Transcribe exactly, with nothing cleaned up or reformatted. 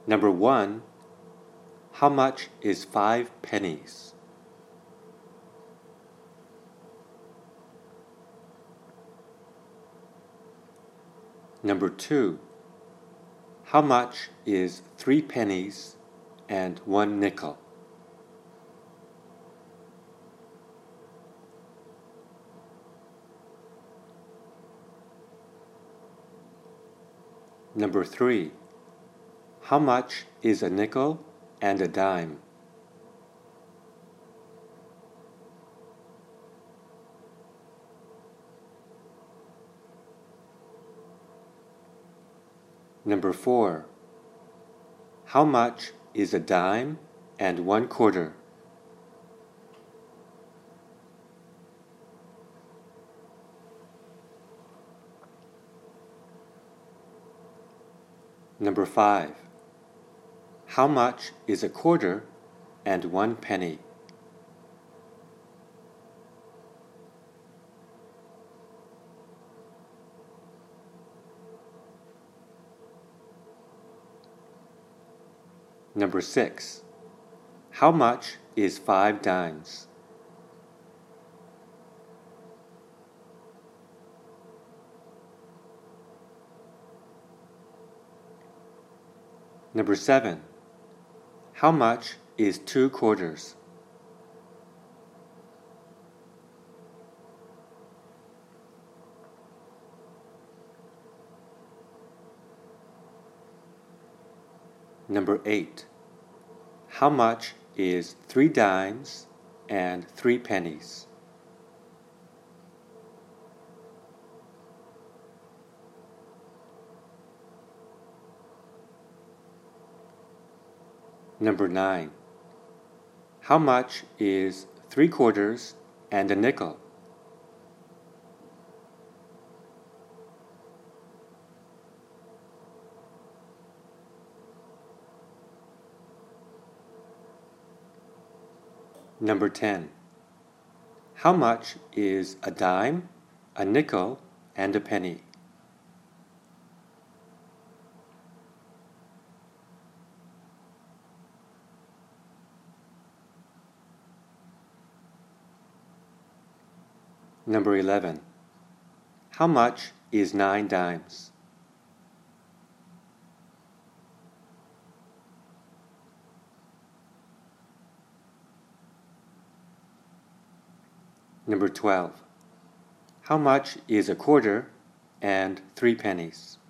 Number one, how much is five pennies? Number two, how much is three pennies and one nickel? Number three, how much is a nickel and a dime? Number four, how much is a dime and one quarter? Number five, how much is a quarter and one penny? Number six, how much is five dimes? Number seven, how much is two quarters? Number eight, how much is three dimes and three pennies? Number nine, how much is three quarters and a nickel? Number ten, how much is a dime, a nickel, and a penny? Number eleven, how much is nine dimes? Number twelve, how much is a quarter and three pennies?